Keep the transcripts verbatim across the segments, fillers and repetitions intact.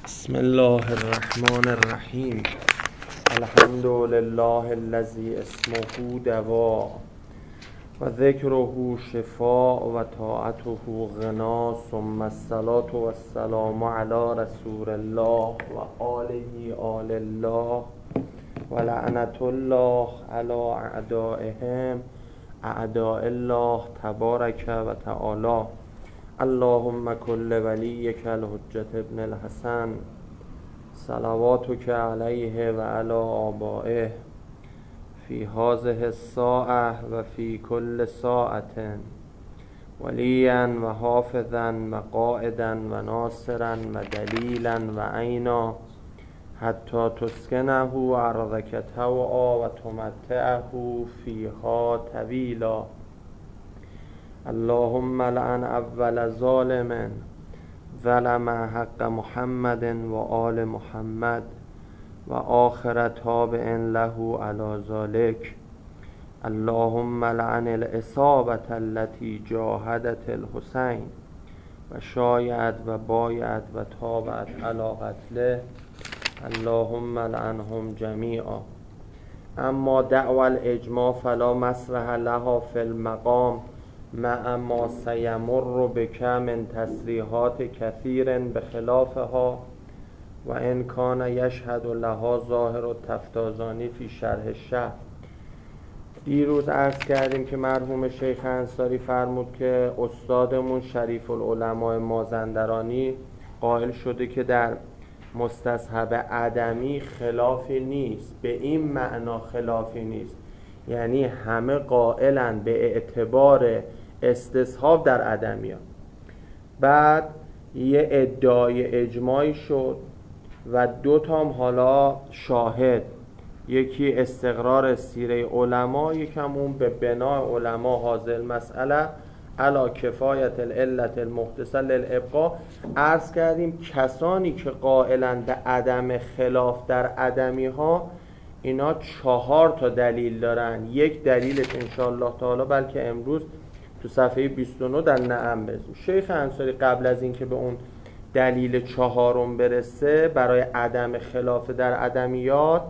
بسم الله الرحمن الرحیم. الحمد لله الذی اسمه دوا و ذکره شفاء و طاعته غنا، ثم الصلاة و السلام علی رسول الله و آله آل الله و لعنت الله علی اعدائهم اعداء الله تبارک و تعالی. اللهم کل ولیک الحجة ابن الحسن صلواتک علیه و علی آبائه فی هذه الساعة و فی کل ساعة ولیا و حافظا و قائدا و ناصرا و دلیلا و عینا حتی تسکنه ارضک طوعا و تمتعه فیها طویلا. اللهم لعن اول ظالم ظلم حق محمد و آل محمد و آخر تابع له علی ذلک. اللهم لعن العصابة التي جاهدت الحسین و شایعت و بایعت و تابعت علی قتله. اللهم لعنهم جمیعا. اما دعوى الاجماع فلا مسرح لها في المقام مع ما سیمر بک من تصریحات کثیر بخلافها و ان کان یشهد لها ظاهر التفتازانی فی شرح الشرح. دیروز عرض کردیم که مرحوم شیخ انصاری فرمود که استادمون شریف العلماء مازندرانی قائل شده که در مستصحب عدمی خلافی نیست. به این معنا خلافی نیست یعنی همه قائلن به اعتبار استصحاب در عدمیات. بعد یه ادعای اجماعی شد و دو تام حالا شاهد، یکی استقرار سیره علما، یکم اون به بنای علما حاضر مسئله علا کفایت العلت المحدثه للابقاء. عرض کردیم کسانی که قائلن به عدم خلاف در عدمی ها اینا چهار تا دلیل دارن. یک دلیلش انشاءالله تعالی بلکه امروز تو صفحه بیست و نه در نعم برسیم. شیخ انصاری قبل از اینکه به اون دلیل چهارم برسه برای عدم خلاف در عدمیات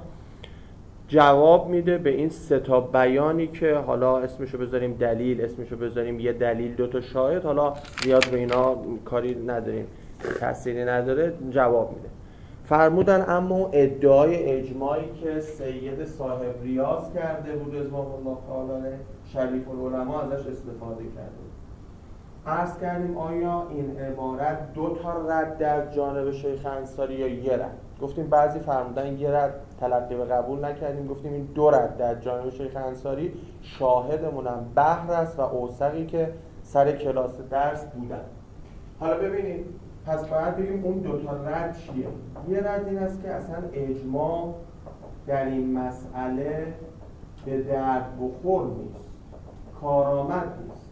جواب میده به این سه تا بیانی که حالا اسمشو بذاریم دلیل، اسمشو بذاریم یه دلیل دو تا شاهد، حالا زیاد به اینا کاری نداریم، تأثیری نداره، جواب میده. فرمودن اما ادعای اجماعی که سید صاحب ریاض کرده بود رضوان الله تعالی شریف العلماء ازش استفاده کرده. عرض کردیم آیا این عبارت دو تا رد در جانب شیخ انصاری یا یه رد؟ گفتیم بعضی فرمودن یه رد، تلقی و قبول نکردیم، گفتیم این دو رد در جانب شیخ انصاری. شاهدمونم بحر است و اوثقی که سر کلاس درس بودن. حالا ببینید پس باید بگیم اون دوتا رد چیه؟ یه رد این است که اصلا اجماع در این مسئله به درد بخور نیست، کارآمد نیست.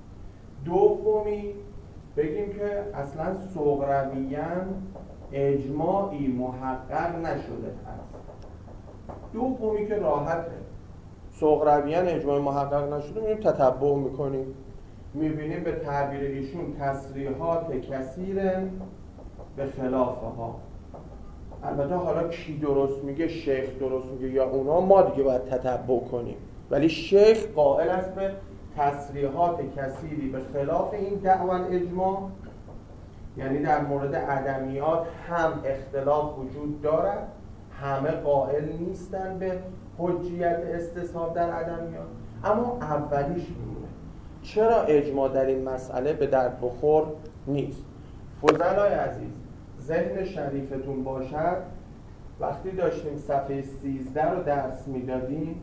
دومی بگیم که اصلا صغرویاً اجماعی محقق نشده است. دومی که راحته، صغرویاً اجماعی محقق نشده، میریم تتبع میکنیم، میبینیم به تعبیر ایشون تصریحات کثیر به خلافها. البته حالا کی درست میگه، شیخ درست میگه یا اونا، ما دیگه باید تتبع کنیم، ولی شیخ قائل است به تصریحات کثیری به خلاف این دعوی اجماع، یعنی در مورد عدمیات هم اختلاف وجود دارد، همه قائل نیستن به حجیت استصحاب در عدمیات. اما اولیش میمونه چرا اجماع در این مسئله به درد بخور نیست. فضلای عزیز ذهن شریفتون باشد، وقتی داشتیم صفحه سیزده رو درس میدادیم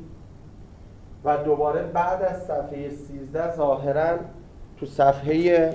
و دوباره بعد از صفحه سیزده ظاهراً تو صفحه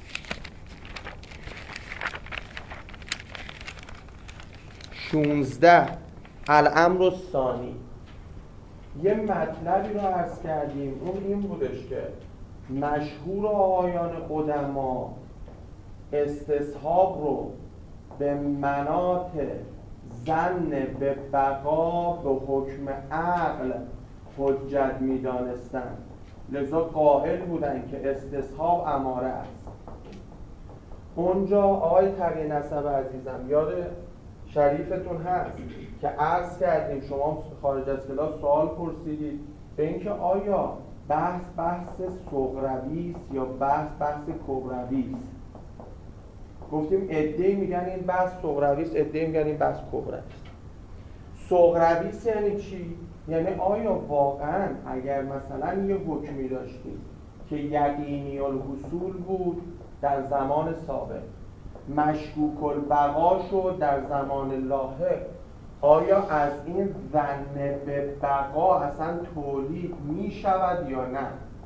شونزده الامر الثانی یه مطلبی رو عرض کردیم. اون این بودش که مشهور آقایان قدما استصحاب رو به مناط ظن به بقا به حکم عقل حجت می دانستن، لذا قائل بودن که استصحاب اماره است. اونجا آقای تقی نسب عزیزم یاد شریفتون هست که عرض کردیم شما خارج از کلاس سوال پرسیدید به اینکه آیا بحث بحث صغروی است یا بحث بحث کبروی است. گفتیم عده‌ای میگن این بحث صغروی است، عده‌ای میگن این بحث کبروی است. صغروی است یعنی چی؟ یعنی آیا واقعا اگر مثلا یه حکمی داشتیم که یقینی الحصول بود در زمان سابق، مشکوک البقا شد در زمان لاحق، آیا از این ظن به بقا اصلا تولید می شود یا نه؟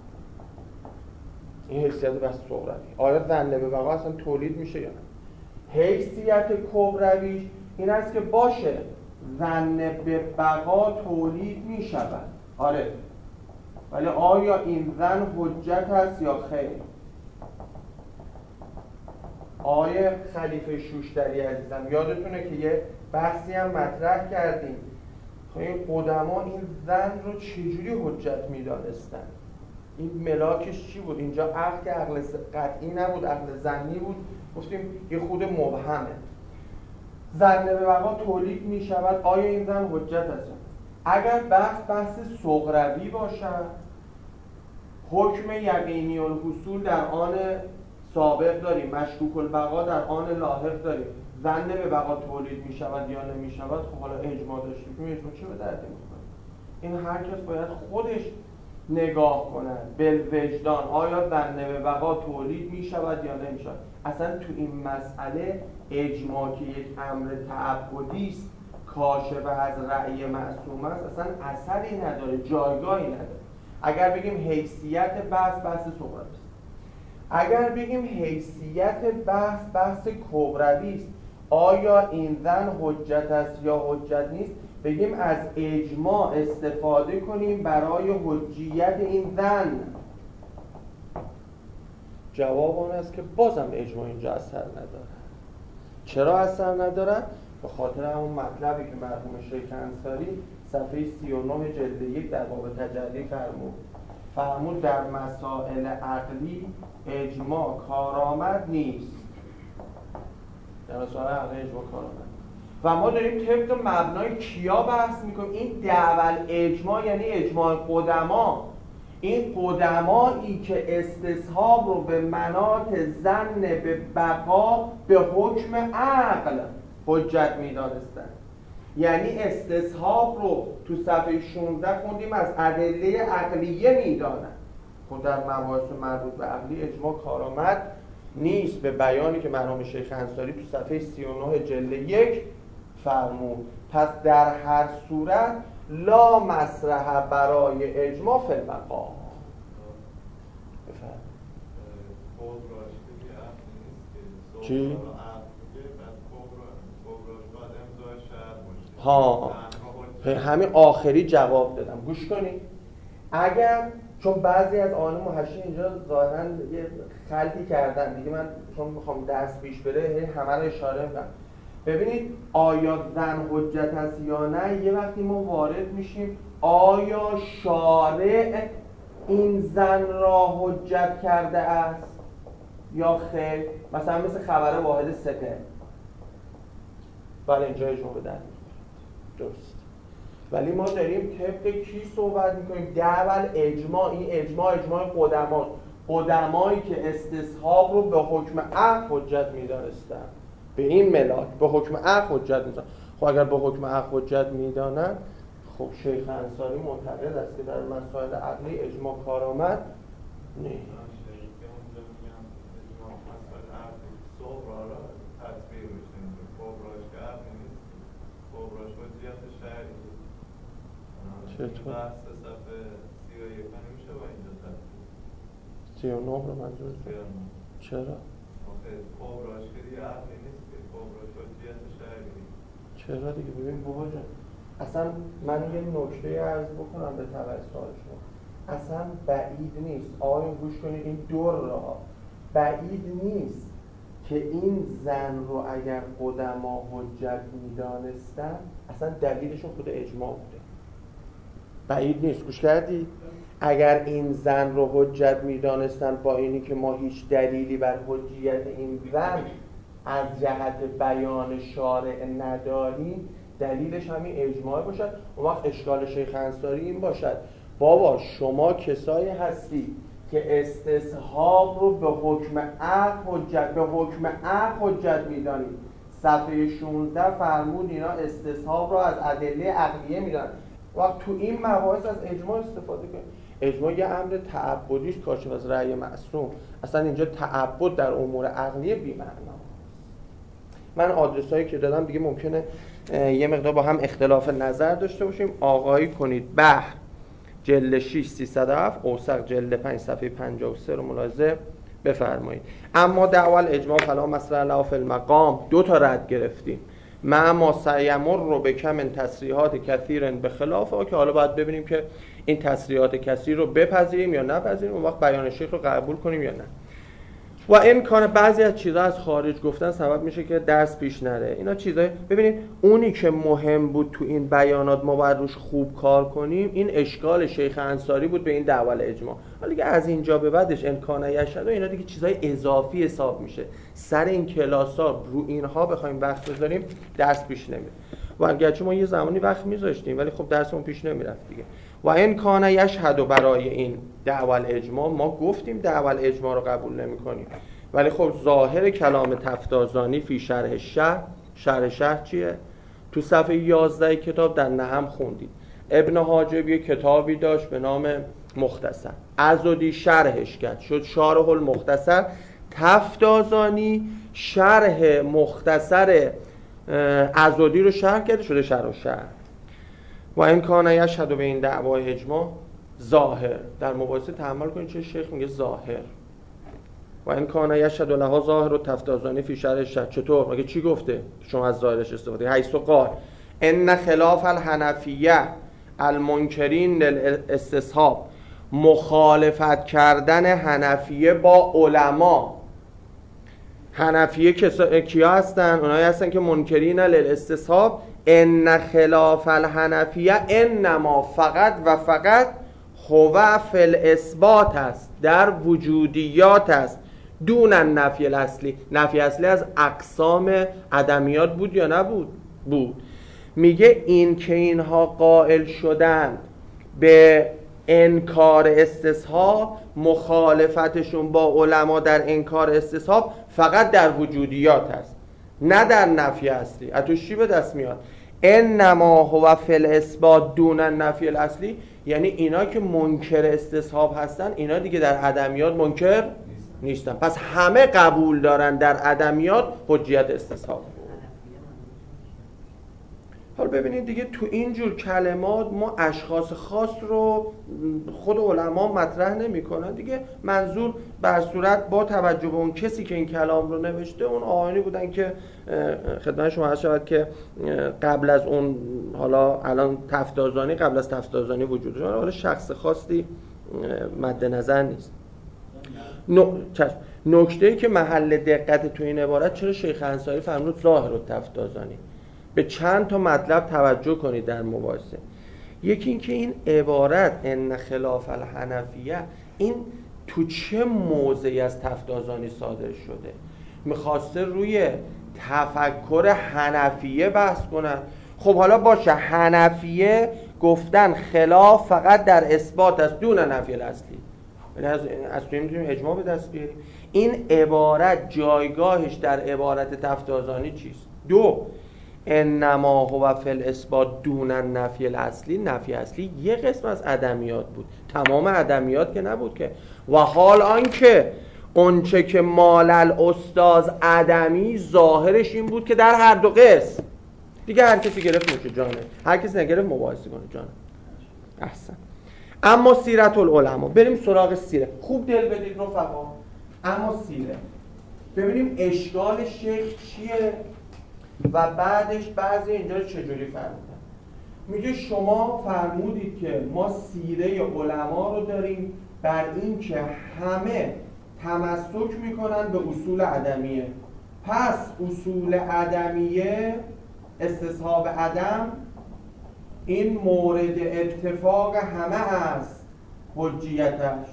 این حیثیت بحث صغروی. آیا ظن به بقا اصلا تولید میشه یا نه؟ حیثیت کبرویش این است که باشه ظن به بقا تولید می شود، آره، ولی آیا این ظن حجت است یا خیر؟ آقای خلیفه شوشتری عزیزم یادتونه که یه بحثی هم مطرح کردیم خب این قدما این ظن رو چجوری حجت می‌دانستن؟ این ملاکش چی بود؟ اینجا عقل که عقل قطعی نبود، عقل ظنی بود، گفتیم یه خود مبهمه. ظن به بقا تولید می‌شود، آیا این ظن حجت است؟ اگر بحث بحث صغروی باشد، حکم یقینی الحصول در آن سابق داریم، مشکوک البقا در آن لاحق داریم، ظن به بقا تولید می شود یا نمی شود، خب حالا اجماع داشتیم، اجماع چه به دردی می‌خوره؟ این هر کس باید خودش نگاه کند بالوجدان، آیا ظن به بقا تولید می شود یا نمی شود. اصلا تو این مسئله اجماع که یک امر تعبدی است، کاشف از رأی معصوم است، اصلا اثری نداره، جایگاهی نداره. اگر بگیم حیثیت بحث بحث صغروی است، اگر بگیم حیثیت بحث بحث کبروی است، آیا این ظن حجت است یا حجت نیست، بگیم از اجماع استفاده کنیم برای حجیت این ظن. جواب آن است که بازم اجماع اینجا اثر نداره. چرا اثر نداره؟ به خاطر همون مطلبی که مرحوم شیخ انصاری صفحه سی و نه جلد یک در باب تجلی فرمود. فرمود در مسائل عقلی اجماع کارآمد نیست. در مسائل عقلی اجماع کارآمد. و ما داریم طبق مبنای کیا بحث میکنیم؟ این دعوال اجماع یعنی اجماع قدما. این قدمایی که استصحاب رو به مناط ظن به بقا به حکم عقل حجت می‌دانستند. یعنی استصحاب رو تو صفحه شانزده خوندیم از ادله عقلیه می‌دانند. خود در مباحث مربوط به عقلی اجماع کارآمد نیست، به بیانی که مرحوم شیخ انصاری تو صفحه سی و نه جلد یک فرمود. پس در هر صورت لا مصرح برای اجماع فی البقا. بفرمایید. چی؟ ها همین آخری جواب دادم، گوش کنید. اگر چون بعضی از آن محشی اینجا ظاهراً یه خلطی کردن دیگه، من چون میخوام درس پیش بره همه رو اشاره میکنم. ببینید آیا ظن حجت است یا نه، یه وقتی ما وارد میشیم آیا شارع این ظن را حجت کرده است یا خیر. مثلا مثل خبر واحد ثقه، ولی اینجا اجماع به در درست، ولی ما داریم طبق کی صحبت میکنیم؟ دعوال اجماع. این اجماع اجماع قدماست، قدمایی که استصحاب رو به حکم عقل حجت میدانستن، به این ملاک به حکم عقل حجت میدانن. خب اگر به حکم عقل حجت میدانن، خب شیخ انصاری معتقد است که در مسائل عقلی اجماع کارآمد نیست. چطور؟ سی و نه رو منظور دارم. چرا؟ چرا دیگه؟ ببین بابا جان، اصلا من یه نکته عرض بکنم به تبع سوال شما. اصلا بعید نیست، آقایون گوش کنید، این دور راه بعید نیست که این زن رو اگر قدما حجت میدانستن، اصلا دلیلشون خود اجماع بوده. بعید نیست. گوش کردی؟ اگر این زن رو حجت میدانستن با اینی که ما هیچ دلیلی بر حجیت این زن از جهت بیان شارع نداریم، دلیلش همین اجماع باشد، اون وقت اشکال شیخ انصاری این باشد بابا شما کسایی هستی که استصحاب رو به حکم عقل حجت به حکم عقل حجت میدانید. صفحه شانزده فرمود اینا استصحاب رو از ادله عقلیه میدونن. وقت تو این مباحث از اجماع استفاده کنید. اجماع یه امر تعبدی است، کاشف از رأی معصوم. اصلا اینجا تعبد در امور عقلیه بی‌معناست. من آدرسایی که دادم دیگه ممکنه یه مقدار با هم اختلاف نظر داشته باشیم. آقایی کنید بحر جلد شش سیصد و هفت، اوسق جلد پنج صفحه پنجاه و سه رو ملاحظه بفرمایید. اما دعوال اجماع فلا مسئله لا فی المقام، دو تا رد گرفتیم. مع ما سیمر رو به کم تصریحات کثیر به خلافه، که حالا باید ببینیم که این تصریحات کثیر رو بپذیریم یا نپذیریم، اون وقت بیان شیخ رو قبول کنیم یا نه. و این کانه بعضی از چیزها از خارج گفتن سبب میشه که درس پیش نره. اینا چیزای ببینید اونی که مهم بود تو این بیانات ما باید روش خوب کار کنیم، این اشکال شیخ انصاری بود به این دعوال اجماع. حالا دیگه از اینجا به بعدش امکانه یشهد و اینا دیگه چیزای اضافی حساب میشه. سر این کلاس‌ها رو اینها بخوایم وقت بذاریم درس پیش نمیره. و اگرچه ما یه زمانی وقت میذاشتیم ولی خب درسمون پیش نمیرفت دیگه. و این کانه یشهد و برای این دعوال اجماع ما گفتیم دعوال اجماع رو قبول نمی کنیم، ولی خب ظاهر کلام تفتازانی فی شرح شرح، شرح شرح چیه؟ تو صفحه یازده کتاب در نهم خوندید. ابن حاجب یه کتابی داشت به نام مختصر، عضدی شرحش کرد شد شارح المختصر. تفتازانی شرح مختصر عضدی رو شرح کرده شده شرح و شرح. و این کانه یشهد به این دعوای اجماع ظاهر. در مباحثه تأمل کنید چه شیخ میگه ظاهر. و این کانه یشهد لها ظاهر و تفتازانی فی شرح شرح. چطور؟ مگه چی گفته؟ شما از ظاهرش استفاده. حیث قال ان خلاف الحنفیه المنکرین للاستصحاب، مخالفت کردن حنفیه با علما. حنفیه کیا هستن؟ اونایی هستن که منکرین للاستصحاب. ان خلاف الحنفیه انما فقط و فقط هو فی الاثبات است، در وجودیات است، دون نفی الاصلی. نفی اصلی از اقسام عدمیات بود یا نبود؟ بود. میگه این که اینها قائل شدند به انکار استصحاب، مخالفتشون با علما در انکار استصحاب فقط در وجودیات است، نه در نفی اصلی. اتوش چی به دست میاد؟ انما هو فی الاثبات دون النفی الاصلی، یعنی اینا که منکر استصحاب هستن اینا دیگه در عدمیات منکر نیستن. پس همه قبول دارن در عدمیات حجیت استصحاب. حالا ببینید دیگه تو اینجور کلمات ما اشخاص خاص رو خود علما مطرح نمی کنن دیگه. منظور بر صورت با توجه به اون کسی که این کلام رو نوشته، اون آقایانی بودن که خدمت شما عرض شود که قبل از اون، حالا الان تفتازانی قبل از تفتازانی وجود داره، حالا شخص خاصی مد نظر نیست. نکته‌ای که محل دقت تو این عبارت، چرا شیخ انصاری فرمود ظاهر و تفتازانی؟ به چند تا مطلب توجه کنید در مباحثه. یکی این که این عبارت ان خلاف الحنفیه، این تو چه موضعی از تفتازانی صادر شده؟ میخواسته روی تفکر حنفیه بحث کنن. خب حالا باشه، حنفیه گفتن خلاف فقط در اثبات است دون نفی الاصلی، یعنی از از توی میتونیم اجماع به دست بیاریم. این عبارت جایگاهش در عبارت تفتازانی چیست؟ دو، انما هو فی الاثبات دون النفی الاصلی. نفی اصلی یه قسم از عدمیات بود، تمام عدمیات که نبود که. و حال آنکه اونچه که مال الاستاذ عدمی، ظاهرش این بود که در هر دو قسم دیگه هر کسی گرفت میشه جانه، هر کسی نگرفت مباحثه کنه جانه. احسن. اما سیرت العلماء، بریم سراغ سیره. خوب دل بدید رفقا. اما سیره ببینیم اشکال شیخ چیه و بعدش بعضی اینجا رو چجوری فرمودن. میگه شما فرمودید که ما سیره علما رو داریم بر این که همه تمسک میکنن به اصول عدمیه. پس اصول عدمیه، استصحاب عدم، این مورد اتفاق همه است حجیتش.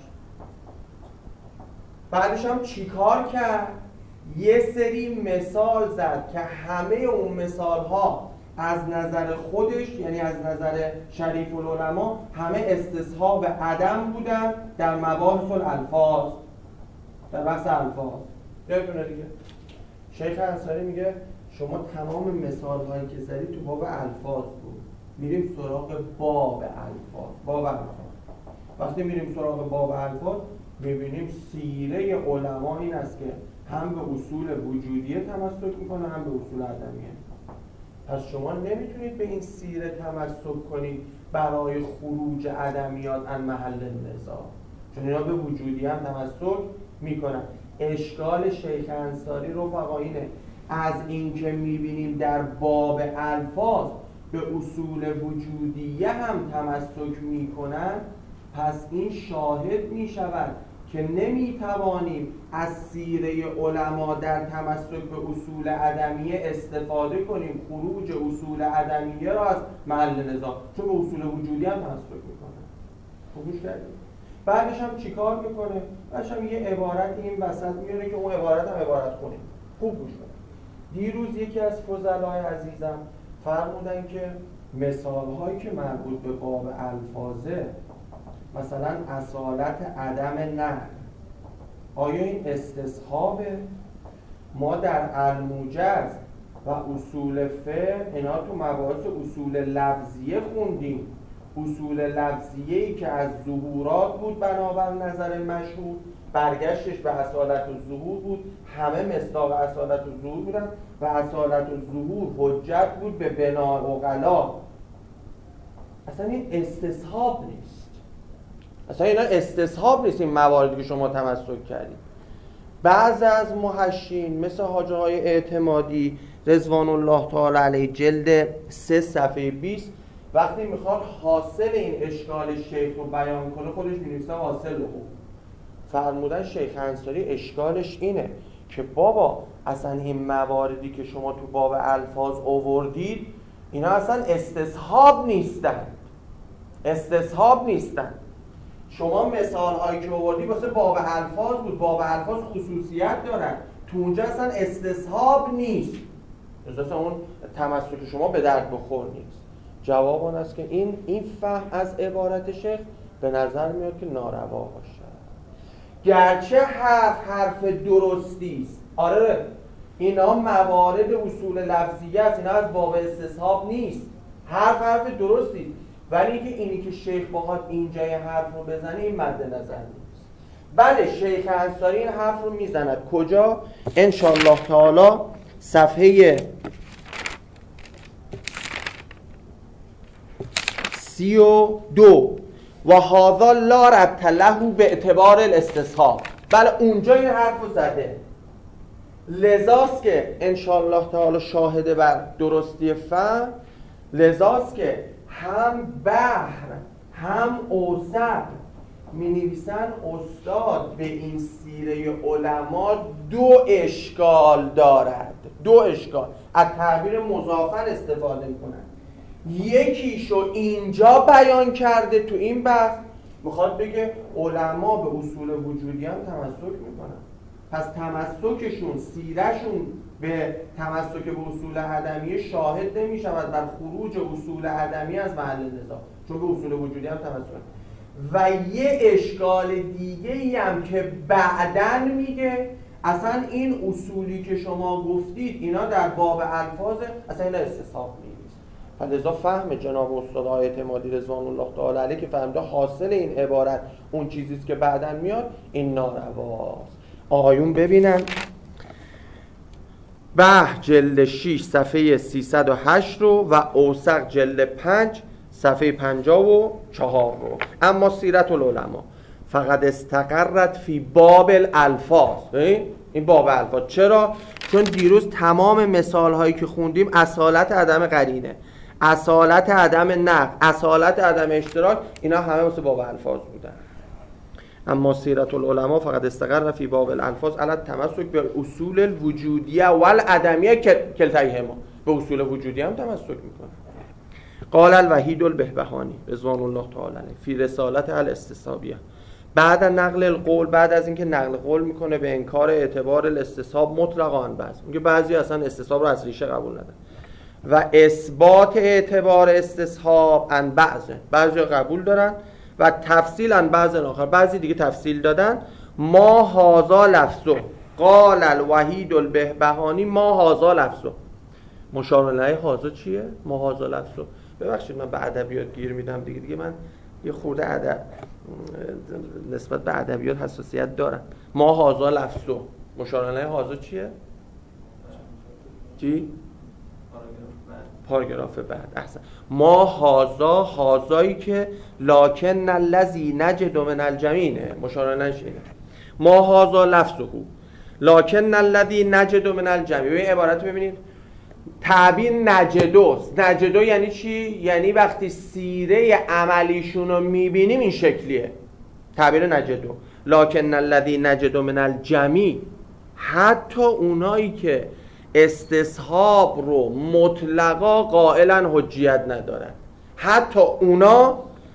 بعدش هم چی کار کرد؟ یه سری مثال زد که همه اون مثال ها از نظر خودش، یعنی از نظر شریف العلماء، همه استصحاب عدم بودن در مباحث الالفاظ، در بحث الفاظ. یادتونه دیگه شیخ انصاری میگه شما تمام مثال هایی که زدی تو باب الفاظ بود، میریم سراغ باب الفاظ. باب الفاظ وقتی میریم سراغ باب الفاظ میبینیم سیره علما این است که هم به اصول وجودیه تمسک میکنه هم به اصول عدمیه. پس شما نمیتونید به این سیره تمسک کنید برای خروج عدمیات عن محل نزاع، چون اینا به وجودی هم تمسک میکنن. اشکال شیخ انصاری رو فقاینه از این که میبینیم در باب الفاظ به اصول وجودیه هم تمسک میکنن، پس این شاهد میشود که نمیتوانیم از سیره علما در تمسک به اصول عدمیه استفاده کنیم خروج اصول عدمیه را از محل نزاع، چون به اصول وجودی هم تمسک میکنه. خوبش کردیم. بعدش هم چیکار میکنه؟ بعدش هم یه عبارت این وسط میاره که اون عبارت هم عبارت خونیم. خوب گوش کنید. دیروز یکی از فضلای عزیزم فرمودن که مثال هایی که مربوط به باب الفاظه، مثلا اصالت عدم نقل، آیا این استصحابه؟ ما در الموجز و اصول فقه اینا تو مباحث اصول لفظیه خوندیم. اصول لفظیه‌ای که از ظهورات بود بنابر نظر مشهور، برگشتش به اصالت و ظهور بود، همه مصداق اصالت و ظهور بودن و اصالت و ظهور حجت بود به بناء عقلا. اصلا این استصحاب نیست، اصلا اینا استصحاب نیست این مواردی که شما تمسک کردید. بعض از محشین مثل حاجی های اعتمادی رضوان الله تعالی علیه جلد سه صفحه بیست وقتی میخواد حاصل این اشکال شیخ رو بیان کنه خودش می‌نویسه حاصل رو فرمودن شیخ انصاری اشکالش اینه که بابا اصلا این مواردی که شما تو باب الفاظ آوردید اینا اصلا استصحاب نیستن، استصحاب نیستن. شما مثال هایی که آوردی واسه باب الفاظ بود، باب الفاظ خصوصیت دارن، تو اونجا اصلا استصحاب نیست، اصلا اون تمسک شما به درد بخور نیست. جواب آن است که این این فهم از عبارت شیخ به نظر میاد که ناروا باشه، گرچه حرف حرف درستی است. آره اینا موارد اصول لفظیه است، اینا از باب استصحاب نیست، حرف حرف درستی، ولی اینکه اینی که شیخ بخواد اینجا یه حرف رو بزنه این مد نظر نیست. بله شیخ انصاری این حرف رو میزند کجا؟ انشاءالله تعالی صفحه سی و دو و هذا لا ربط له به اعتبار الاستصحاب. بله اونجا این حرف رو زده، لذاست که انشاءالله تعالی شاهده بر درستی فهم، لذاست که هم بحر هم اوسط می نویسن استاد به این سیره علما دو اشکال دارد، دو اشکال از تعبیر مضافن استفاده می کنن. یکیشو اینجا بیان کرده تو این بحث، میخواد بگه علما به اصول وجودی هم تمسک میکنن، پس تمسکشون سیرهشون به تمسک به اصول عدمیه شاهد نمی شود بر خروج اصول عدمیه از محل نزاع، چون به اصول وجودی هم تمسک. و یه اشکال دیگه ای هم که بعدن میگه اصلا این اصولی که شما گفتید اینا در باب الفاظ اصلا اینا استصحاب نیست. فلذا فهم جناب استاد اعتمادی رضوان الله تعالی علیه که فهمده حاصل این عبارت اون چیزیست که بعدن میاد این نارواست. آقایون ببینن بحر جلد شش صفحه سیصد و هشت رو و اوسق جلد پنج صفحه پنجاه و چهار رو. اما سیرت العلماء فقط استقرت فی باب الالفاظ. این باب الالفاظ چرا؟ چون دیروز تمام مثال هایی که خوندیم اصالت عدم قرینه، اصالت عدم نقل، اصالت عدم اشتراک، اینا همه واسه باب الفاظ بودن. اما سیرت العلماء فقط استقر فی باب الالفاظ علی التمسک به اصول الوجودیه و العدمیه کلتیهما، به اصول وجودی هم تمسک میکنه. قال الوحید البهبهانی رضوان الله تعالی علیه فی رسالت الاستصحابیه بعد نقل القول، بعد از اینکه نقل قول میکنه به انکار اعتبار الاستصحاب مطلقاً، بعض میگه بعضی اصلا استصحاب رو از ریشه قبول ندارن و اثبات اعتبار استصحاب ان بعضه، بعضی قبول دارن و تفصیل ان بعض آخر، بعضی دیگه تفصیل دادن. ما هازا لفظو قال الوحید البهبهانی ما هازا لفظو. مشار الیه هازا چیه؟ ما هازا لفظو. ببخشید من به ادبیات گیر میدم دیگه دیگه من یه خورده ادب نسبت به ادبیات حساسیت دارم. ما هازا لفظو، مشار الیه هازا چیه؟ چی؟ پاراگراف بعد. احسن. ما هازا، هازایی که لکن الذی نجد من الجمینه، مشار الیه اینه. ما هازا لفظه لکن الذی نجد من الجمین. این عبارت ببینید تعبیر نجدوست. نجدو یعنی چی؟ یعنی وقتی سیره عملیشون رو میبینیم این شکلیه. تعبیر نجدو لکن الذی نجد من الجمی، حتی اونایی که استصحاب رو مطلقا قائلا حجیت ندارن، حتی اونا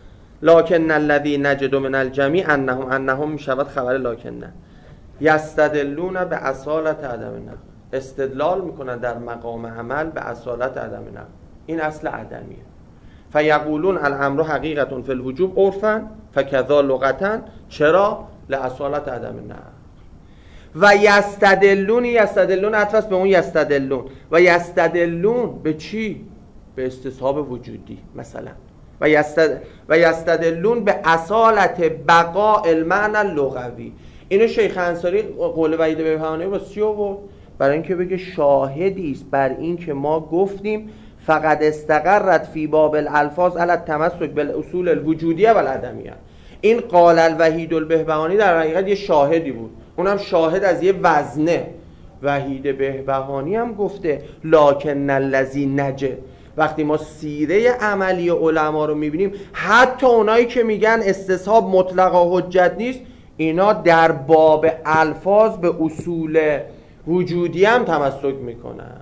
لکن الذی نجد من الجمی انهم انهم میشود خبر لکن نه یستدلون به اصالت عدم نقل، استدلال میکنن در مقام عمل به اصالت عدم نقل. این اصل عدمیه. فیقولون الامر حقیقتون فی الوجوب عرفا فکذا لغتا، چرا؟ لاصالت عدم نقل. و یستدلون، یستدلون عطف به اون یستدلون، و یستدلون به چی؟ به استصحاب وجودی مثلا. و یستد و یستدلون به اصالت بقاء المعنی اللغوی. اینو شیخ انصاری قول وحید بهبهانی رو چی آورد؟ برای اینکه بگه شاهدی است بر این که ما گفتیم فقط استقرت فی باب الالفاظ علی التمسک بالاصول الوجودیه و العدمیه. این قال الوحید البهبهانی در حقیقت یه شاهدی بود، اونم شاهد از یه وزنه. وحید بهبهانی هم گفته لکن الذی نجد. وقتی ما سیره عملی علما رو میبینیم، حتی اونایی که میگن استصحاب مطلقا حجت نیست، اینا در باب الفاظ به اصول وجودی هم تمسک میکنن.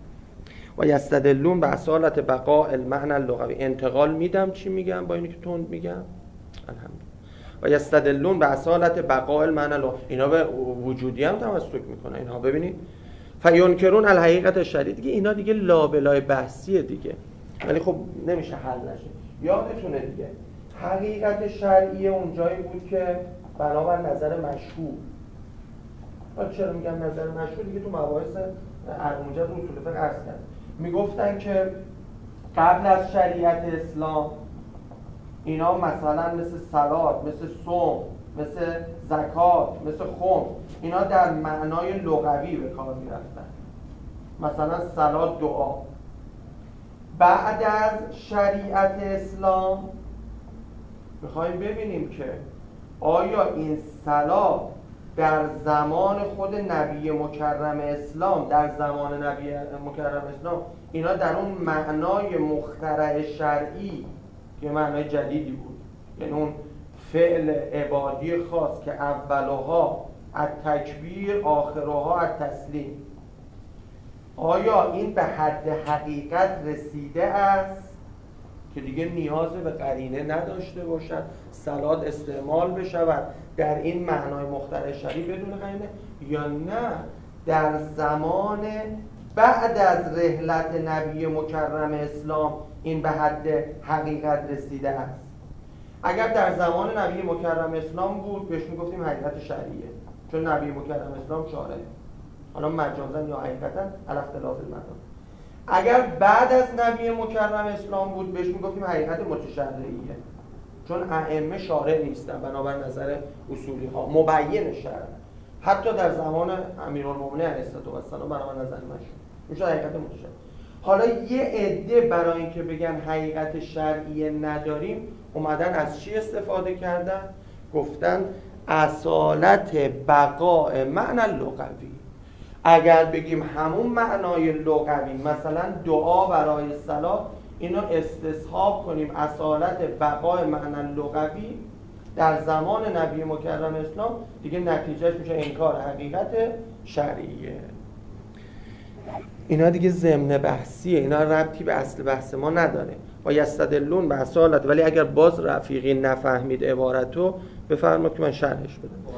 و یستدلون به اصالت بقاء المعنی اللغوی. انتقال میدم چی میگم با اینی که تند میگم؟ الحمدلله. و یستدلون به اصالت بقاء المعنی اللغوی. اینا به وجودی هم تمسک میکنن. اینها ببینید فینکرون الحقیقت شرعی. دیگه اینا دیگه لابلای بحثیه دیگه، ولی خب نمیشه حل نشه. یادتونه دیگه حقیقت شرعی اونجایی بود که بنابر نظر مشهور. چرا میگم نظر مشهور؟ دیگه تو مباحث ارموجت اصول فقه عرض کرد. میگفتن که قبل از شریعت اسلام اینا مثلا مثل صلات، مثل صوم، مثل زکات، مثل خمس، اینا در معنای لغوی به کار میرفتن. مثلا صلات دعا. بعد از شریعت اسلام میخوایم ببینیم که آیا این صلات در زمان خود نبی مکرم اسلام، در زمان نبی مکرم اسلام اینا در اون معنای مخترع شرعی که معنای جدیدی بود، یعنی اون فعل عبادی خاص که اولها از تکبیر آخرها از تسلیم، آیا این به حد حقیقت رسیده است که دیگه نیاز به قرینه نداشته باشد صلات استعمال بشود در این معنای مخترع شرعی بدون قرینه، یا نه در زمان بعد از رحلت نبی مکرم اسلام این به حد حقیقت رسیده است؟ اگر در زمان نبی مکرم اسلام بود بهش میگفتیم حقیقت شرعیه، چون نبی مکرم اسلام شارعه، حالا مجازا یا حقیقتا علی اختلاف المدار. اگر بعد از نبی مکرم اسلام بود بهش میگفتیم حقیقت متشرعیه، چون ائمه شارع نیستن بنابر نظر اصولی ها، مبین شرع. حتی در زمان امیرالمومنین علیه السلام بنابر نظر مشهور میشه حقیقت متشرعی. حالا یه عده برای اینکه بگن حقیقت شرعی نداریم اومدن از چی استفاده کردن؟ گفتن اصالت بقاء معنی لغوی. اگر بگیم همون معنای لغوی، مثلا دعا برای صلات، اینو استصحاب کنیم اصالت بقاء معنی لغوی در زمان نبی مکرم اسلام، دیگه نتیجهش میشه انکار حقیقت شرعیه. اینا دیگه ضمن بحثیه، اینا ربطی به اصل بحث ما نداره. و یستدلون به اصالت، ولی اگر باز رفیقی نفهمید عبارتو بفرمایید که من شرحش بدم.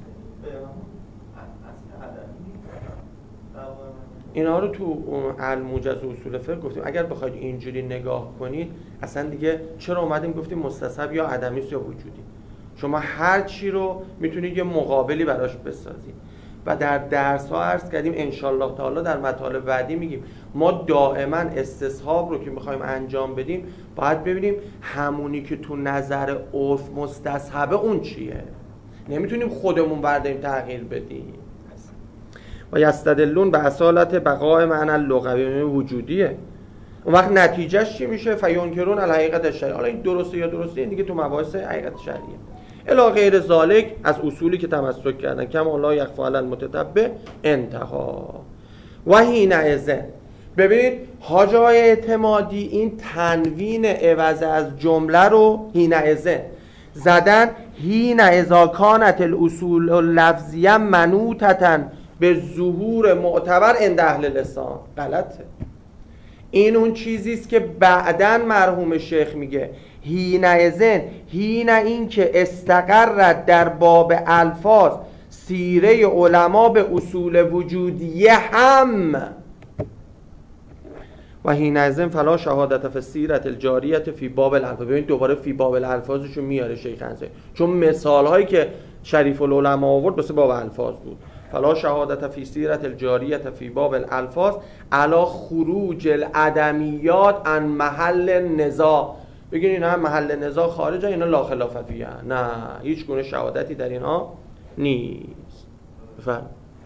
اینا رو تو الموجز اصول فقه گفتیم اگر بخواید اینجوری نگاه کنید اصلا دیگه چرا اومدیم گفتیم مستصحب یا عدمی یا وجودی. شما هر چی رو میتونید یه مقابلی براش بسازید و در درس ها عرض کردیم ان شاء الله تعالی در مطالب بعدی میگیم ما دائما استصحاب رو که میخوایم انجام بدیم باید ببینیم همونی که تو نظر عرف مستصحبه اون چیه، نمیتونیم خودمون برداریم تغییر بدیم. و یستدلون به اصالت بقاء معنی لغوی وجودیه. اون وقت نتیجهش چی میشه؟ فینکرون الحقیقت الشرعیه. حالا این درسته یا درسته این دیگه تو مباحث حقیقت شرعیه. الی غیر ذالک از اصولی که تمسک کردن کما لا یخفی علی المتتبع انتها. و حینئذ ببینید حاجای اعتمادی این تنوین عوض از جمله رو حینئذ زدن. حین اذا کانت الاصول اللفظیه منوطة به ظهور معتبر عند اهل لسان. غلطه. این اون چیزیست که بعداً مرحوم شیخ میگه حینئذ، حین این که استقرت در باب الفاظ سیره علما به اصول وجودیه هم. و حینئذ فلا شهادت فی السیرة الجاریة فی باب الالفاظ. ببین دوباره فی باب الالفاظشو میاره شیخ انصاری، چون مثال هایی که شریف العلماء آورد بس باب الفاظ بود. فلا شهادت فی سیرة الجاریة فی باب الالفاظ علی خروج العدمیات عن محل نزاع. بگین اینا هم محل نزاع خارجه، اینا لا خلاف فیه. نه، هیچ گونه شهادتی در اینها نیست. بفرم.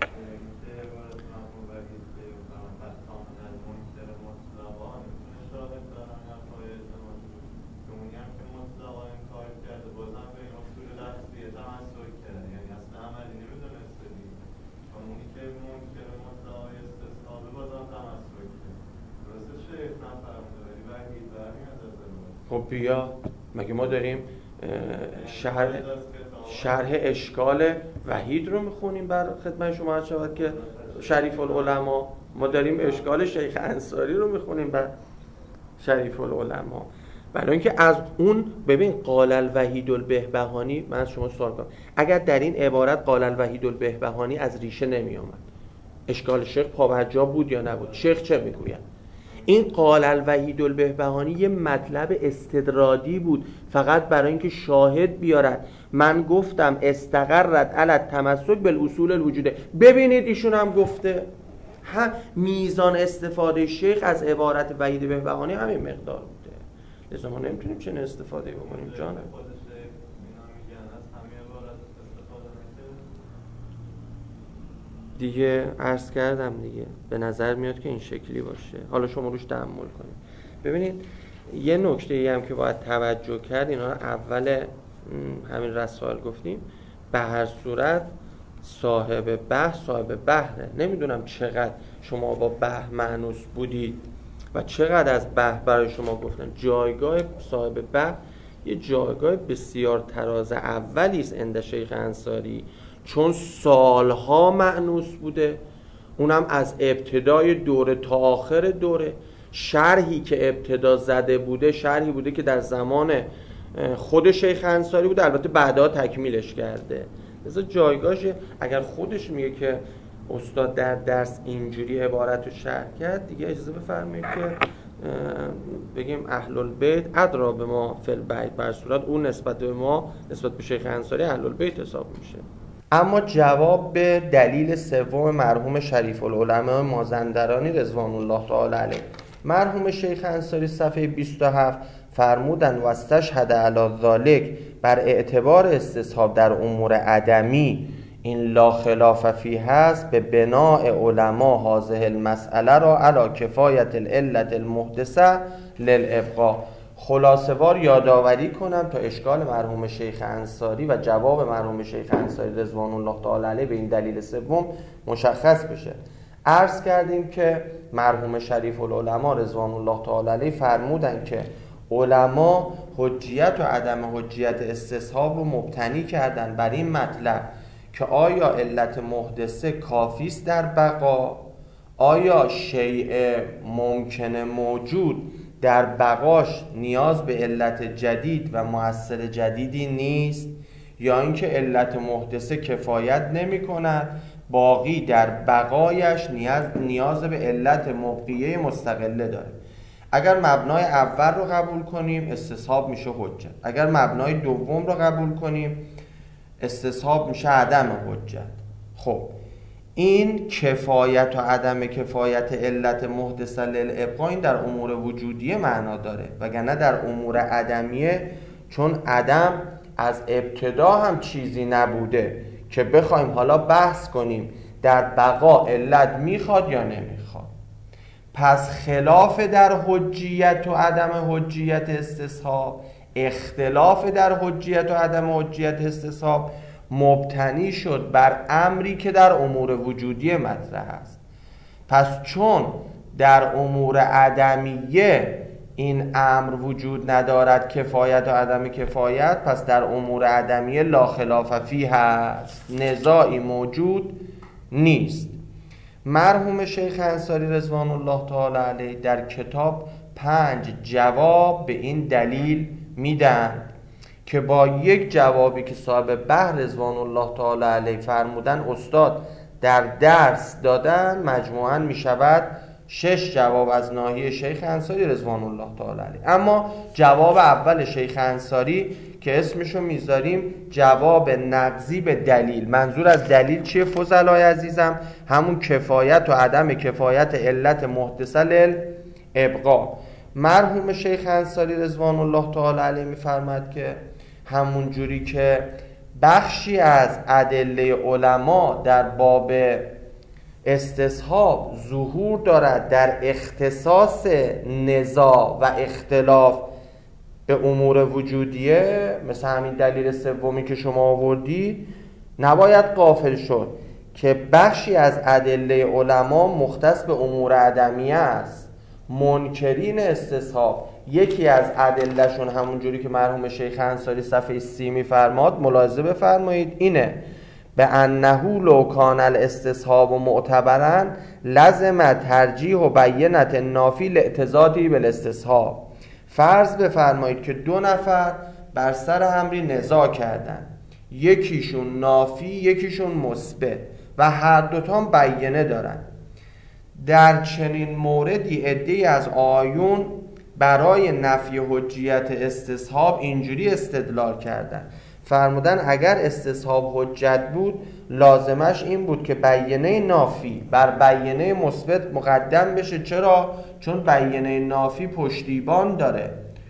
خب بیا مگه ما داریم شرح شرح اشکال وحید رو میخونیم بر خدمت شما عرض شود که شریف العلماء، ما داریم اشکال شیخ انصاری رو میخونیم بر شریف العلماء. برای اینکه از اون ببین قال الوحید البهبهانی، من از شما سوال کنم اگر در این عبارت قال الوحید البهبهانی از ریشه نمی آمد اشکال شیخ پابرجا بود یا نبود؟ شیخ چه میگوید؟ این قال الوحید البهبهانی یه مطلب استدرادی بود فقط برای اینکه شاهد بیارد من گفتم استقرت علی التمسک بالاصول الوجوده. ببینید ایشون هم گفته هم میزان استفاده شیخ از عبارت وحید بهبهانی همین مقدار بوده، لذا ما نمیتونیم چنین استفاده بکنیم. جانم دیگه عرض کردم دیگه، به نظر میاد که این شکلی باشه. حالا شما روش تأمل کنید. ببینید یه نکته ای هم که باید توجه کرد، اینا اول همین رسائل گفتیم، به هر صورت صاحب بحث صاحب بحره. نمیدونم چقدر شما با بحث مانوس بودید و چقدر از بحث برای شما گفتن. جایگاه صاحب بحث یه جایگاه بسیار تراز اولی است عند شیخ انصاری، چون سالها مأنوس بوده، اونم از ابتدای دوره تا آخر دوره. شرحی که ابتدا زده بوده شرحی بوده که در زمان خود شیخ انصاری بوده، البته بعدها تکمیلش کرده. لذا جایگاهش اگر خودش میگه که استاد در درس اینجوری عبارت رو شرح کرد، دیگه اجازه بفرمایید که بگیم اهل البیت ادرا به ما فی البیت، بر صورت اون نسبت به ما نسبت به شیخ انصاری اهل البیت حساب میشه. اما جواب به دلیل سوم مرحوم شریف العلماء مازندرانی رضوان الله تعالی علیه، مرحوم شیخ انصاری صفحه بیست و هفت فرمودن و استشهد علی ذالک، بر اعتبار استصحاب در امور عدمی این لا خلاف فیه هست، به بناء علما هذه المسئله را علی کفایت العلت المحدثه للابقاء. خلاصه‌وار یادآوری کنم تا اشکال مرحوم شیخ انصاری و جواب مرحوم شیخ انصاری رضوان الله تعالی علیه به این دلیل سوم مشخص بشه. عرض کردیم که مرحوم شریف العلماء رضوان الله تعالی علیه فرمودن که علما حجیت و عدم حجیت استصحاب رو مبتنی کردن بر این مطلب که آیا علت محدثه کافی است در بقا، آیا شیء ممکنه موجود در بقاش نیاز به علت جدید و مؤثر جدیدی نیست، یا اینکه علت محدثه کفایت نمی کند، باقی در بقایش نیاز, نیاز به علت مبقیه مستقله داره؟ اگر مبنای اول رو قبول کنیم استصحاب میشه حجت، اگر مبنای دوم رو قبول کنیم استصحاب میشه عدم حجت. خب این کفایت و عدم کفایت علت محدثه للابقاء این در امور وجودیه معنا داره، وگرنه در امور عدمیه چون عدم از ابتدا هم چیزی نبوده که بخوایم حالا بحث کنیم در بقا علت میخواد یا نمیخواد. پس خلاف در حجیت و عدم حجیت استصحاب، اختلاف در حجیت و عدم حجیت استصحاب مبتنی شد بر امری که در امور وجودی مطرح است. پس چون در امور عدمیه این امر وجود ندارد، کفایت و عدم کفایت، پس در امور عدمیه لا خلاف فیه هست، نزاعی موجود نیست. مرحوم شیخ انصاری رضوان الله تعالی علیه در کتاب پنج جواب به این دلیل میدن که با یک جوابی که صاحب بحر رضوان الله تعالی علیه فرمودن استاد در درس دادن مجموعاً میشود شش جواب از ناحیه شیخ انصاری رضوان الله تعالی علیه. اما جواب اول شیخ انصاری که اسمشو میذاریم جواب نقضی به دلیل، منظور از دلیل چیه فضلای عزیزم؟ همون کفایت و عدم کفایت علت محدثه للابقاء. مرحوم شیخ انصاری رضوان الله تعالی علیه میفرماد که همون جوری که بخشی از ادله علما در باب استصحاب ظهور دارد در اختصاص نزاع و اختلاف به امور وجودیه، مثل همین دلیل سومی که شما آوردی، نباید غافل شد که بخشی از ادله علما مختص به امور عدمیه است. منکرین استصحاب یکی از ادلهشون همون جوری که مرحوم شیخ انصاری صفحه سی میفرماد، ملاحظه بفرمایید، اینه: به انه لو کان الاستصحاب و معتبرا لزم ترجیح و بینت نافی لاعتضادی بالاستصحاب. فرض بفرمایید که دو نفر بر سر امری نزاع کردن، یکیشون نافی یکیشون مثبت و هر دوتا هم بیانه دارن. در چنین موردی عده‌ای از آیون برای نفی حجیت استصحاب اینجوری استدلال کردن، فرمودن اگر استصحاب حجت بود لازمش این بود که بیانه نافی بر بیانه مثبت مقدم بشه. چرا؟ چون بیانه نافی پشتیبان داره،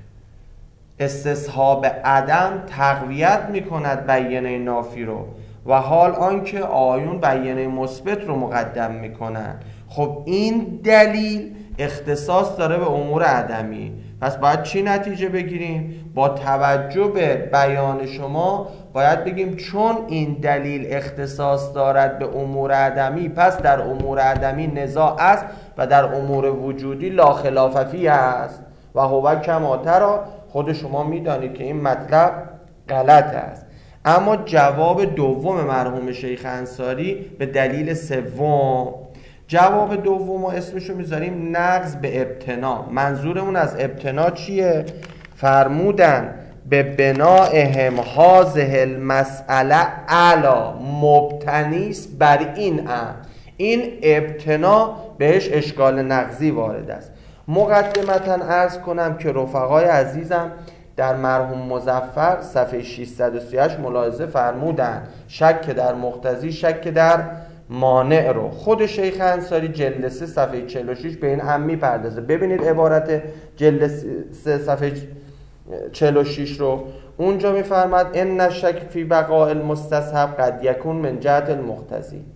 استصحاب عدم تقویت میکند بیانه نافی رو، و حال آنکه آیون بیانه مثبت رو مقدم میکنن. خب این دلیل اختصاص داره به امور عدمی. پس باید چی نتیجه بگیریم؟ با توجه به بیان شما باید بگیم چون این دلیل اختصاص دارد به امور عدمی، پس در امور عدمی نزاع است و در امور وجودی لا خلاف فیه است و هو کما تری. خود شما میدانید که این مطلب غلط است. اما جواب دوم مرحوم شیخ انصاری به دلیل سوم، جواب دوم اسمشو میذاریم نقض به ابتنا. منظورمون از ابتنا چیه؟ فرمودن به بنائهم هذه المسئله علا مبتنیست بر این امر. این ابتنا بهش اشکال نقضی وارد است. مقدمتا عرض کنم که رفقای عزیزم در مرحوم مظفر صفحه ششصد و سی و هشت ملاحظه فرمودن شک در مقتضی شک در مانع رو. خود شیخ انصاری جلد سه صفحه چهل و شش به این هم میپردازه. ببینید عبارت جلد سه صفحه چهل و شش رو، اونجا میفرماد ان الشک فی بقاء المستصحب قد یکون من جهت المقتضی.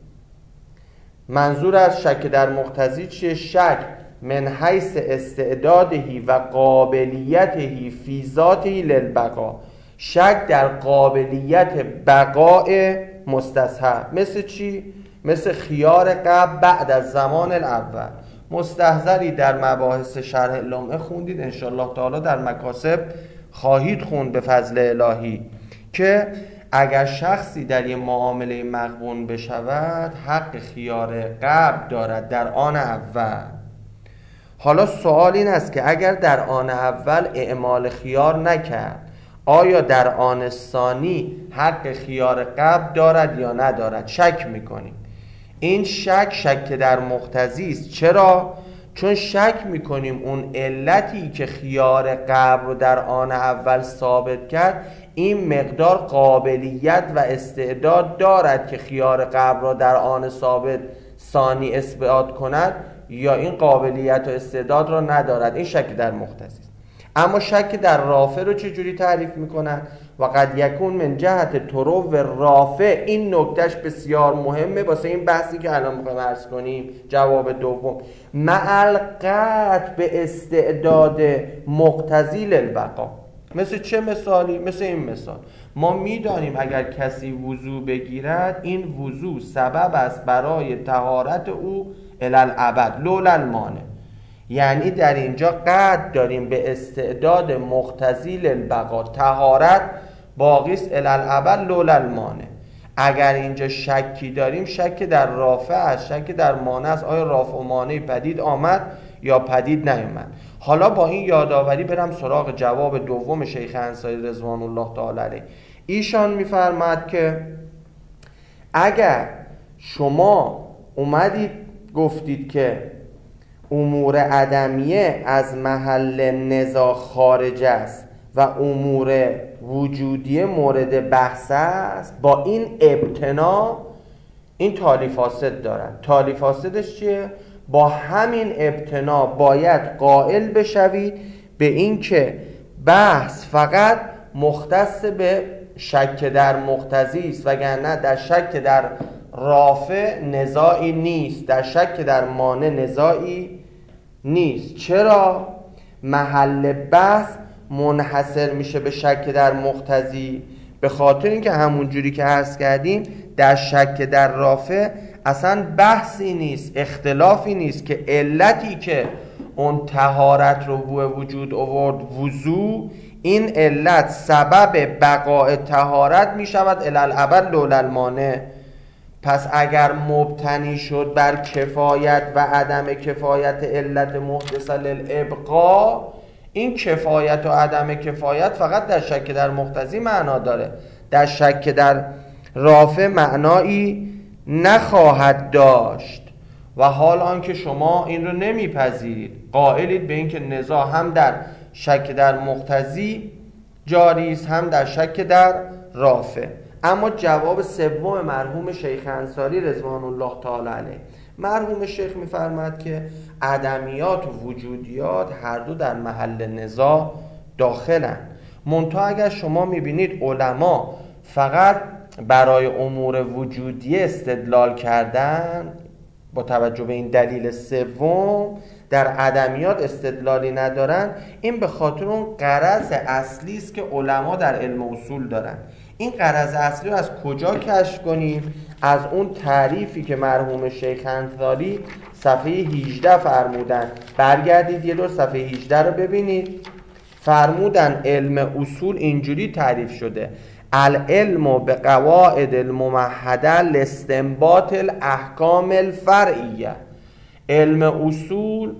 منظور از شک در مقتضی چیه؟ شک من حیث استعدادهی و قابلیتهی فی ذاته للبقاء، شک در قابلیت بقاء مستصحب. مثل چی؟ مثل خیار قبل بعد از زمان الاول. مستحضری در مباحث شرح لمعه خوندید، انشاءالله تعالی در مکاسب خواهید خوند به فضل الهی، که اگر شخصی در یک معامله مغبون بشود حق خیار قبل دارد در آن اول. حالا سوال این است که اگر در آن اول اعمال خیار نکرد آیا در آن ثانی حق خیار قبل دارد یا ندارد؟ شک میکنیم. این شک شک در مقتضی است. چرا؟ چون شک میکنیم اون علتی که خیار قبل رو در آن اول ثابت کرد این مقدار قابلیت و استعداد دارد که خیار قبل رو در آن ثابت ثانی اثبات کند یا این قابلیت و استعداد رو ندارد. این شک در مقتضی است. اما شک در رافع رو چجوری تعریف میکنن؟ و قد یکون من جهت طرو رافع. این نکتهش بسیار مهمه واسه این بحثی که الان میخوایم عرض کنیم. جواب دوم مع القطع به استعداد مقتضی للبقا. مثل چه مثالی؟ مثل این مثال ما میدانیم اگر کسی وضو بگیرد این وضو سبب است برای طهارت او الالعبد لولا المانع. یعنی در اینجا قطع داریم به استعداد مقتضی للبقا، طهارت باقی است الالعبد لولا المانع. اگر اینجا شکی داریم شک در رافع است، شک در مانع است. آیا رافع و مانع پدید آمد یا پدید نیامد؟ حالا با این یادآوری برم سراغ جواب دوم شیخ انصاری رضوان الله تعالی علیه. ایشان میفرماد که اگر شما اومدید گفتید که امور عدمیه از محل نزاع خارج است و امور وجودیه مورد بحث است، با این ابتنا این تالی فاسد دارد. تالی فاسدش چیه؟ با همین ابتنا باید قائل بشوید به این که بحث فقط مختص به شک در مقتضی است، وگرنه در شک در رافع نزاعی نیست، در شک در مانع نزاعی نیست. چرا؟ محل بحث منحصر میشه به شک در مقتضی، به خاطر اینکه همون جوری که عرض کردیم در شک در رافع اصلا بحثی نیست، اختلافی نیست که علتی که اون طهارت رو به وجود آورد وضو، این علت سبب بقاء طهارت می شود الالعبد لولا المانع. پس اگر مبتنی شد بر کفایت و عدم کفایت علت محدثه للابقاء، این کفایت و عدم کفایت فقط در شک در مقتضی معنا داره، در شک در رافع معنایی نخواهد داشت. و حال آنکه شما این رو نمیپذیرید، قائلید به این که نزاع هم در شک در مقتضی جاری است هم در شک در رافع. اما جواب سوم مرحوم شیخ انصاری رضوان الله تعالی علیه، مرحوم شیخ میفرماد که عدمیات و وجودیات هر دو در محل نزاع داخلن. منتها اگر شما میبینید علما فقط برای امور وجودی استدلال کردن، با توجه به این دلیل سوم در عدمیات استدلالی ندارن، این به خاطر اون غرض اصلی است که علما در علم اصول دارن. این غرض اصلی رو از کجا کشف کنیم؟ از اون تعریفی که مرحوم شیخ انصاری صفحه هجده فرمودن. برگردید یه دور صفحه هجده رو ببینید. فرمودن علم اصول اینجوری تعریف شده: العلم به قواعد الممهده لاستنباط الاحکام الفرعیه. علم اصول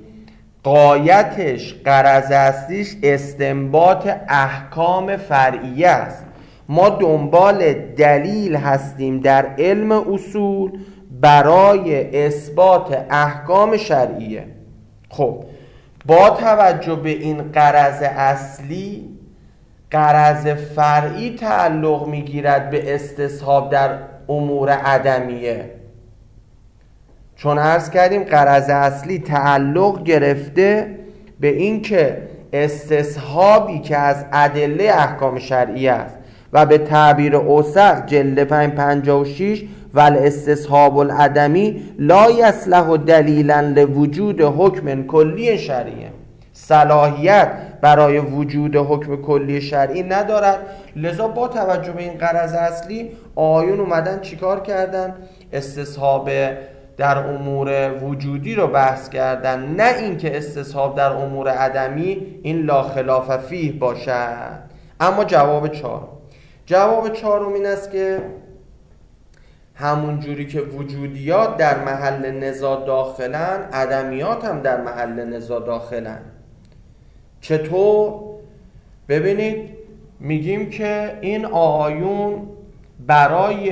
غایتش، غرض اصلیش استنباط احکام فرعیه است. ما دنبال دلیل هستیم در علم اصول برای اثبات احکام شرعیه. خب با توجه به این غرض اصلی، غرض فرعی تعلق میگیرد به استصحاب در امور عدمیه، چون عرض کردیم غرض اصلی تعلق گرفته به این که استصحابی که از ادله احکام شرعی است و به تعبیر اوسق جلد پنج پنجاه و شش والاستصحاب العدمی لا یصلح دلیلا لوجود حکم کلی شرعیه، صلاحیت برای وجود حکم کلی شرعی ندارد. لذا با توجه به این غرض اصلی آیون اومدن چیکار کردن؟ استصحاب در امور وجودی رو بحث کردن، نه اینکه استصحاب در امور عدمی این لا خلاف فیه باشد. اما جواب چهار، جواب چهارم این است که همون جوری که وجودیات در محل نزاع داخلن، عدمیات هم در محل نزاع داخلن. چطور؟ ببینید میگیم که این آقایون برای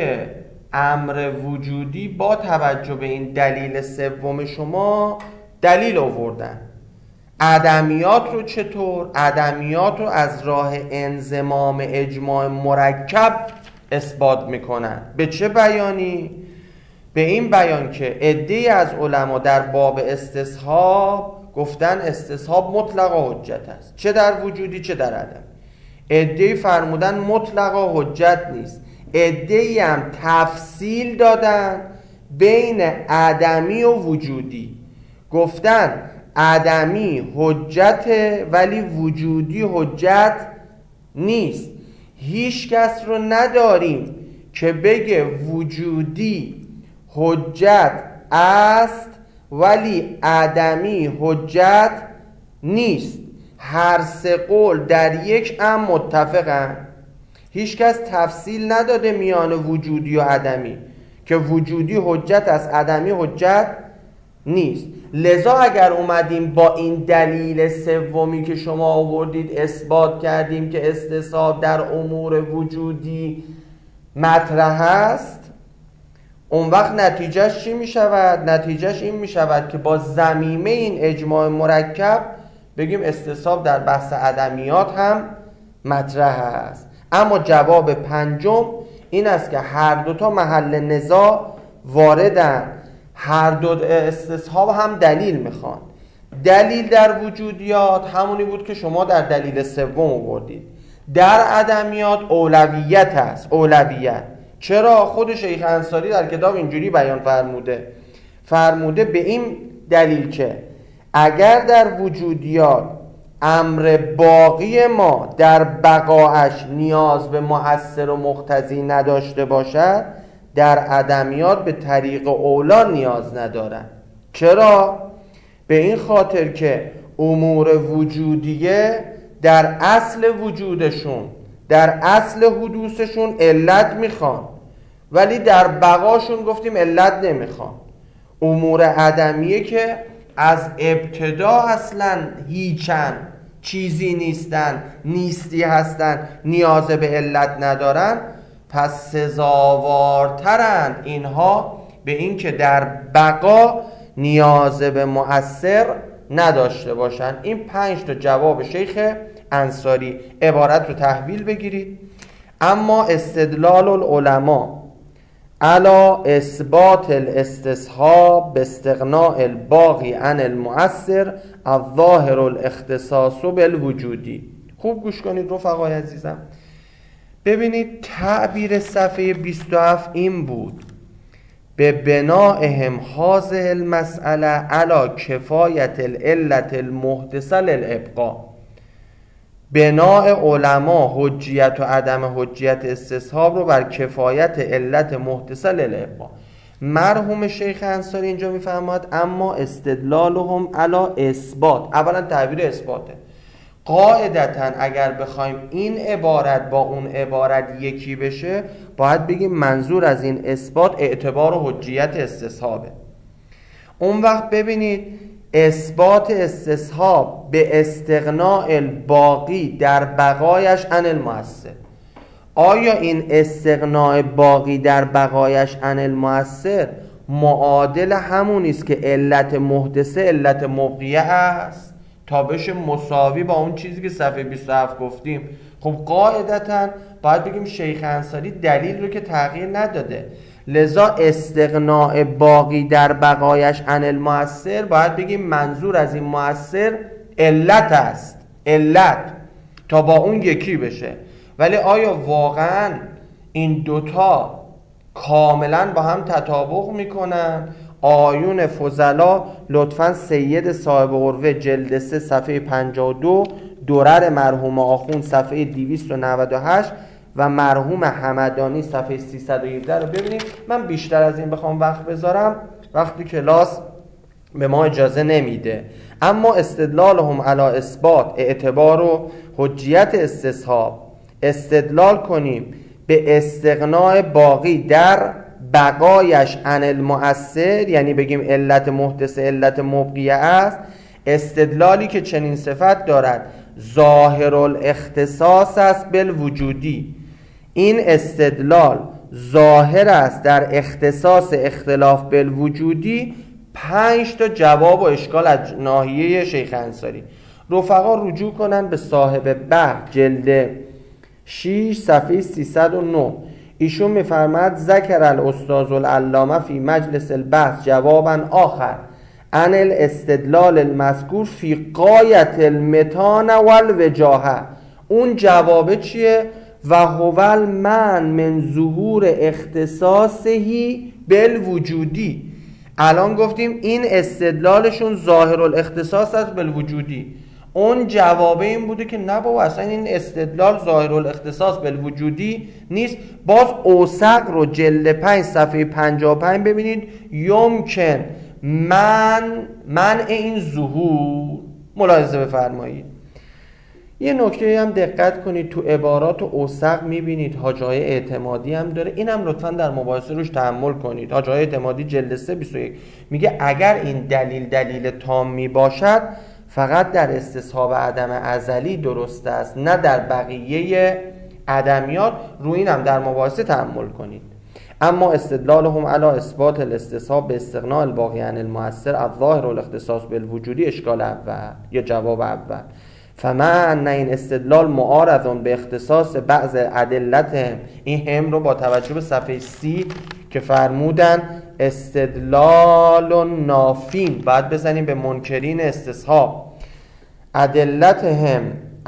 امر وجودی با توجه به این دلیل سوم شما دلیل آوردن. عدمیات رو چطور؟ عدمیات رو از راه انضمام اجماع مرکب اثبات میکنن. به چه بیانی؟ به این بیان که عده‌ای از علما در باب استصحاب گفتن استصحاب مطلقا حجت است، چه در وجودی چه در عدم. عده‌ای فرمودن مطلقا حجت نیست، عده‌ای هم تفصیل دادن بین عدمی و وجودی، گفتن عدمی حجته ولی وجودی حجت نیست. هیچ کس رو نداریم که بگه وجودی حجت است ولی عدمی حجت نیست. هر سه قول در یک ام متفقن. هیچ کس تفصیل نداده میان وجودی و عدمی که وجودی حجت است عدمی حجت نیست. لذا اگر اومدیم با این دلیل سومی که شما آوردید اثبات کردیم که استصحاب در امور وجودی مطرح است، اون وقت نتیجهش چی می شود؟ نتیجهش این می شود که با ضمیمه این اجماع مرکب بگیم استصحاب در بحث عدمیات هم مطرح است. اما جواب پنجم این است که هر دوتا محل نزاع واردن، هر دو استصحاب هم دلیل میخوان. دلیل در وجودیات همونی بود که شما در دلیل سوم آوردید. در عدمیات اولویت است. اولویت چرا؟ خود شیخ انصاری در کتاب اینجوری بیان فرموده فرموده به این دلیل که اگر در وجودیات امر باقی ما در بقاش نیاز به مؤثر و مقتضی نداشته باشد، در عدمیات به طریق اولا نیاز ندارن. چرا؟ به این خاطر که امور وجودیه در اصل وجودشون، در اصل حدوثشون علت میخوان، ولی در بقاشون گفتیم علت نمیخوان. امور عدمیه که از ابتدا اصلا هیچن، چیزی نیستن، نیستی هستن، نیاز به علت ندارن، پس سزاوارترن اینها به این که در بقا نیاز به مؤثر نداشته باشن. این پنج تا جواب شیخ انصاری. عبارت رو تحویل بگیرید. اما استدلال العلماء علی اثبات الاستصحاب باستغناء الباقی عن المؤثر الظاهر الاختصاص بالوجودی. خوب گوش کنید رفقای عزیزم. ببینید تعبیر صفحه بیست و هفت این بود: به بنائهم هذه المسئله علی کفایت العلت المحدثه للابقاء. بناء علما حجیت و عدم حجیت استصحاب رو بر کفایت علت محدثه للابقاء. مرحوم شیخ انصاری اینجا میفرماد اما استدلالهم علی اثبات. اولا تعبیر اثباته. قاعدتا اگر بخوایم این عبارت با اون عبارت یکی بشه، باید بگیم منظور از این اثبات اعتبار و حجیت استصحابه. اون وقت ببینید اثبات استصحاب به استغناء الباقی در بقایش عن المؤثر. آیا این استغناء باقی در بقایش عن المؤثر معادل همونی است که علت محدثه علت مبقیه است تا بشه مساوی با اون چیزی که صفحه بیست و هفت گفتیم؟ خب قاعدتا باید بگیم شیخ انصاری دلیل رو که تغییر نداده، لذا استغناء باقی در بقایش عن المؤثر باید بگیم منظور از این مؤثر علت است، علت تا با اون یکی بشه. ولی آیا واقعا این دوتا کاملا با هم تطابق میکنن؟ آیون فضلا لطفاً سید صاحب قروه جلد سه صفحه پنجاه و دو، درر مرحوم آخوند صفحه دویست و نود و هشت و مرحوم حمدانی صفحه سیصد و هفده رو ببینید. من بیشتر از این بخوام وقت بذارم وقتی کلاس به ما اجازه نمیده. اما استدلالهم علی اثبات اعتبار و حجیت استصحاب، استدلال کنیم به استغناء باقی در بقایش عن المؤثر، یعنی بگیم علت محدث علت مبقیه است، استدلالی که چنین صفت دارد ظاهر الاختصاص است بالوجودی. این استدلال ظاهر است در اختصاص اختلاف بالوجودی. پنج تا جواب و اشکال از ناحیه شیخ انصاری. رفقا رجوع کنن به صاحب بحث جلد شش صفحه سیصد و نه. ایشون میفرماد ذکر الاستاذ العلامه فی مجلس البحث جوابا آخر عن الاستدلال المذکور فی غایت المتانه والوجاهه. اون جوابه چیه؟ و هو المن من ظهور اختصاصهی بالوجودی. الان گفتیم این استدلالشون ظاهر الاختصاص است بالوجودی. اون جوابه این بوده که نه بابا اصلا این استدلال ظاهر الاختصاص بالوجودی نیست. باز اوسق رو جلد پنج صفحه پنجاه و پنج ببینید. یمکن من منع این ظهور. ملاحظه بفرمایید. یه نکته هم دقت کنید، تو عبارات اوسق میبینید حاجای اعتمادی هم داره. اینم لطفا در مباحثه روش تأمل کنید. حاجای اعتمادی جلد سه بیست و یک میگه اگر این دلیل دلیل تامی باشد فقط در استصحاب عدم ازلی درست است، نه در بقیه عدمیات. روی اینم در مباحثه تأمل کنید. اما استدلالهم علی اثبات الاستصحاب به استغناء الباقی عن المؤثر الظاهر الاختصاص بالوجودی اشکال اول یا جواب اول. فمن این استدلال معارض به اختصاص بعض ادلتهم. این هم رو با توجه به صفحه سی که فرمودن استدلال نافین بعد بزنیم به منکرین استصحاب. ادلتهم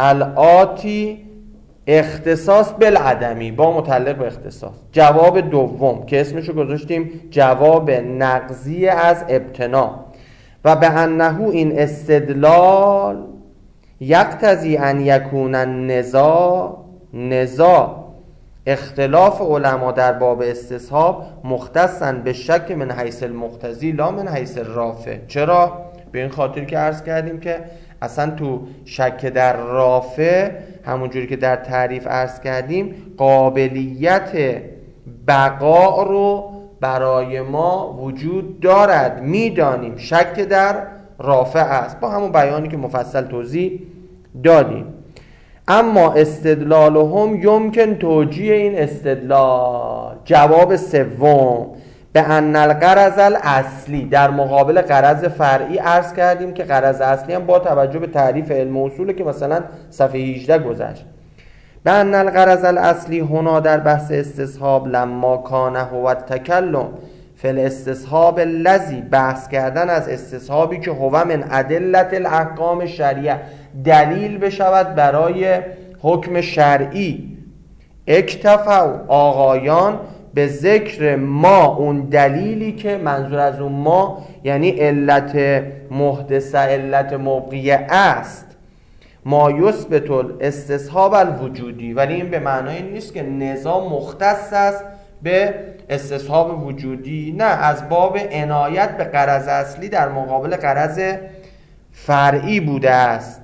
الاتی اختصاص بالعدمی با متعلق به اختصاص. جواب دوم که اسمشو گذاشتیم جواب نقضی از ابتنا. و به انه این استدلال یقتضی ان یکون النزاع نزاع اختلاف علما در باب استصحاب مختصاً به شک من حیث المقتضی لا من حیث الرافع. چرا؟ به این خاطر که عرض کردیم که اصلا تو شک در رافع همونجوری که در تعریف عرض کردیم قابلیت بقا رو برای ما وجود دارد، میدانیم شک در رافع است با همون بیانی که مفصل توضیح دادیم. اما استدلالهم یمکن توجیه این استدلال. جواب سوم به ان الغرض الاصلی در مقابل غرض فرعی عرض کردیم که غرض اصلی هم با توجه به تعریف علم اصوله که مثلا صفحه هجده گذشت. به ان الغرض الاصلی هنا در بحث استصحاب لما کان هو التکلم فی الاستصحاب الذی بحث کردن از استصحابی که هو من ادلت الاحکام شرعیه دلیل بشود برای حکم شرعی. اکتفوا آقایان به ذکر ما اون دلیلی که منظور از اون ما یعنی علت محدثه علت مبقیه است ما یثبت الاستصحاب الوجودی. ولی این به معنای نیست که نظام مختص است به استصحاب وجودی، نه، از باب عنایت به غرض اصلی در مقابل غرض فرعی بوده است.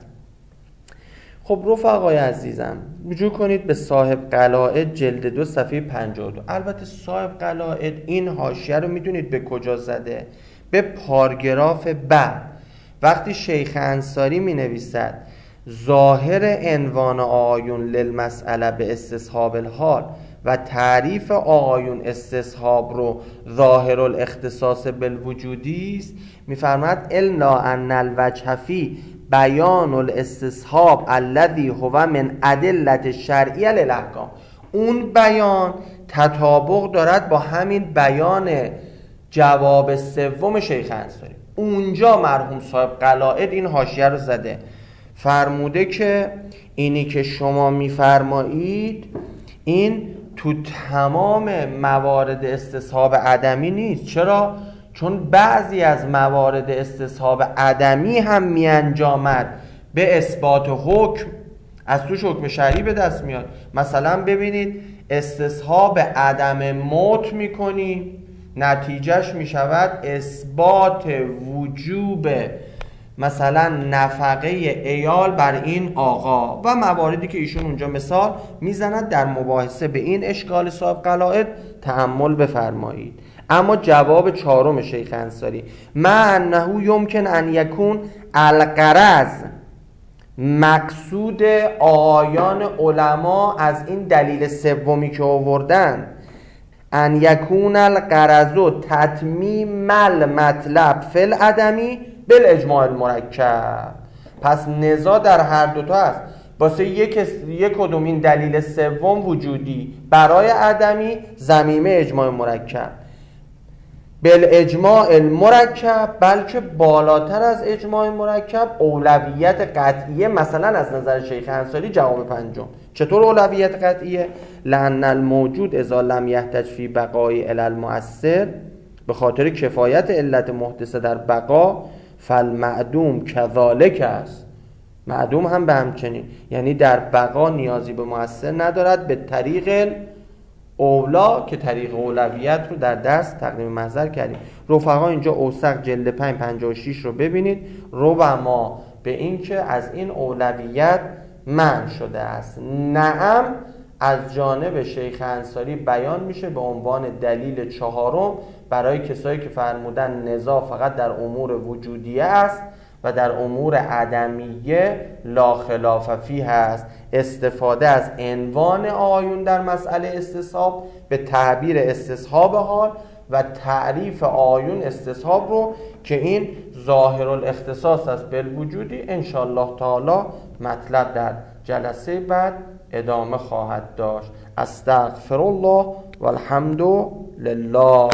خب رفقای عزیزم رجوع کنید به صاحب قلائد جلد دو صفحه پنجاه و دو. البته صاحب قلائد این حاشیه رو میدونید به کجا زده؟ به پاراگراف بعد وقتی شیخ انصاری می نویسد ظاهر عنوان آقایون للمسئله به استصحاب الحال و تعریف آقایون استصحاب رو ظاهر الاختصاص بالوجودی است، میفرماد الا ان الوجه فی بیان الاستصحاب الذی هو من ادلت شرعیه للاحکام. اون بیان تطابق دارد با همین بیان جواب سوم شیخ انصاری. اونجا مرحوم صاحب قلائد این حاشیه رو زده، فرموده که اینی که شما میفرمایید این تو تمام موارد استصحاب عدمی نیست. چرا؟ چون بعضی از موارد استصحاب عدمی هم می انجامد به اثبات حکم، از توش حکم شرعی به دست میاد. مثلا ببینید استصحاب عدم موت میکنی، نتیجهش میشود اثبات وجوب مثلا نفقه ایال بر این آقا و مواردی که ایشون اونجا مثال میزند. در مباحثه به این اشکال صاحب قلائد تأمل بفرمایید. اما جواب چهارم شیخ انصاری، ما انه یمکن ان یکون الغرض، مقصود آیان علما از این دلیل سومی که آوردن، ان یکون الغرض تتمیم المطلب فی العدمی بالاجماع المرکب. پس نزاع در هر دوتا هست. واسه یک یک کدوم این دلیل سوم وجودی، برای عدمی ضمیمه اجماع مرکب، بالاجماع المرکب، بلکه بالاتر از اجماع مرکب اولویت قطعیه. مثلا از نظر شیخ انصاری جواب پنجم چطور اولویت قطعیه؟ لأن الموجود اذا لم یحتج فی بقای الی المؤثر، به خاطر کفایت علت محدثه در بقا، فالمعدوم کذالک است. معدوم هم به همچنین، یعنی در بقا نیازی به مؤثر ندارد به طریق اولا، که طریق اولویت رو در درس تقدیم محضر کردیم. رفقا اینجا اوسق جلد پنج پنجاه و شش رو ببینید. ربما به این که از این اولویت منع شده است. نعم از جانب شیخ انصاری بیان میشه به عنوان دلیل چهارم برای کسایی که فرمودن نزاع فقط در امور وجودیه است و در امور عدمیه لا خلاف فیه هست. استفاده از عنوان آیون در مسئله استصحاب به تعبیر استصحاب حال و تعریف آیون استصحاب رو که این ظاهر الاختصاص است بالوجودی، انشاءالله تعالی مطلب در جلسه بعد ادامه خواهد داشت. استغفر الله والحمد لله.